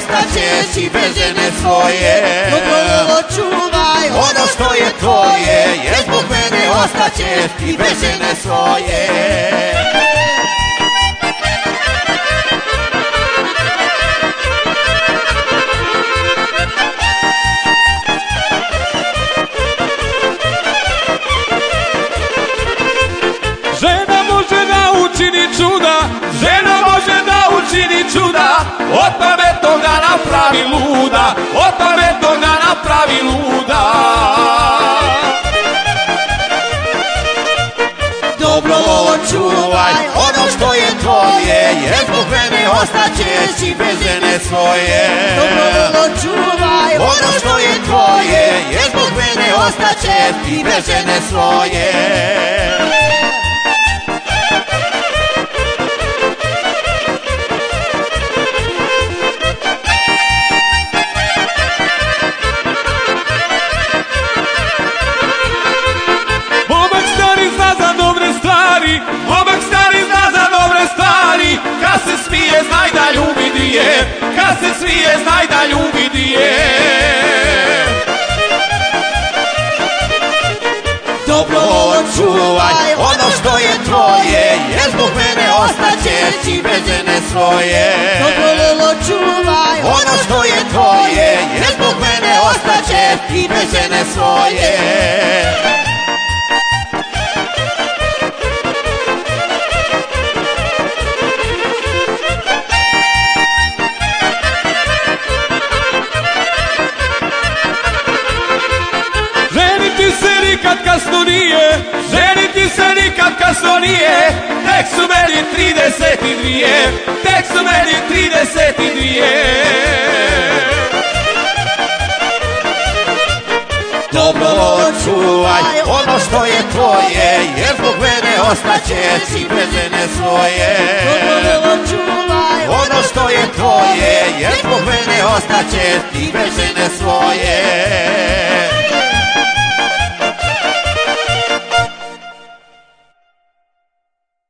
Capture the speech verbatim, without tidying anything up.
ostaćeš i bez žene svoje. Dobro ovo čuvaj, Ono što je tvoje, jer zbog mene ostaćeš i bez žene svoje. Žena može da učini čuda, žena može da učini čuda, od pametnog da napravi luda, od pametnog da napravi luda. Dobro ovo čuvaj, ono što je tvoje, jer zbog mene ostaćeš i bez žene svoje. dobro ovo čuvaj, Ono što je tvoje, jer zbog mene ostaćeš i bez žene svoje. Momak stari zna za dobre stvari, momak stari zna za dobre stvari, kad se smije znaj da ljubi dije, kad se smije znaj da ljubi dije. Dobro ovo čuvaj, ono što je tvoje, jer zbog mene ostaćeš i bez žene svoje. dobro ovo čuvaj, Ono što je tvoje, jer zbog mene ostaćeš i bez žene svoje. Ženiti se nikad kasno nije, ženiti se nikad kasno nije, tek su meni trideset dvije, tek su meni trideset dvije. Dobro ovo čuvaj, ono što je tvoje, jer zbog mene ostaćeš i bez žene svoje. dobro ovo čuvaj, Ono što je tvoje, jer zbog mene ostaćeš i bez žene svoje.